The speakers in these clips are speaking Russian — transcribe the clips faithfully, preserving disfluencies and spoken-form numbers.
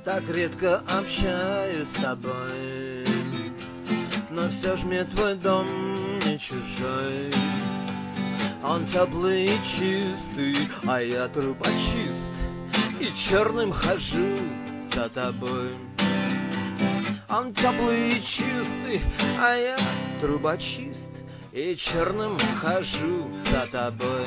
Так редко общаюсь с тобой, но все ж мне твой дом не чужой. Он теплый и чистый, а я трубочист, и черным хожу за тобой. Он теплый и чистый, а я трубочист, и черным хожу за тобой.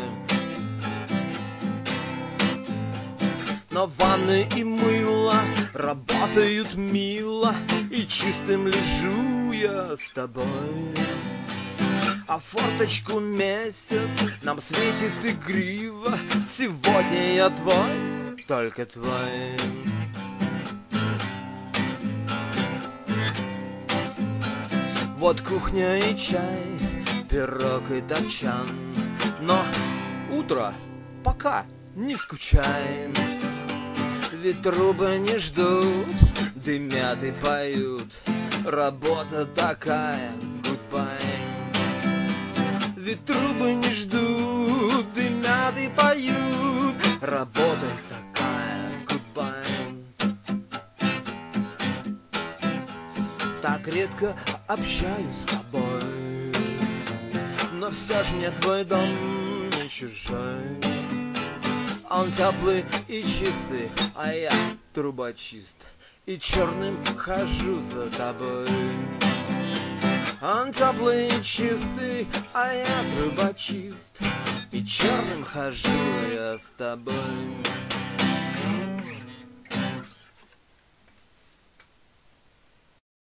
Но ванны и мыло работают мило, и чистым лежу я с тобой. А форточку месяц нам светит игриво. Сегодня я твой, только твой. Вот кухня и чай, пирог и топчан. Но утро, пока не скучай. Ведь трубы не ждут, дымят и поют. Работа такая, goodbye. Ведь трубы не ждут, дымят и поют. Работа такая, goodbye. Так редко общаюсь с тобой, но все ж мне твой дом не чужой. Он теплый и чистый, а я трубочист, и черным хожу за тобой. Он теплый и чистый, а я трубочист, и черным хожу я с тобой.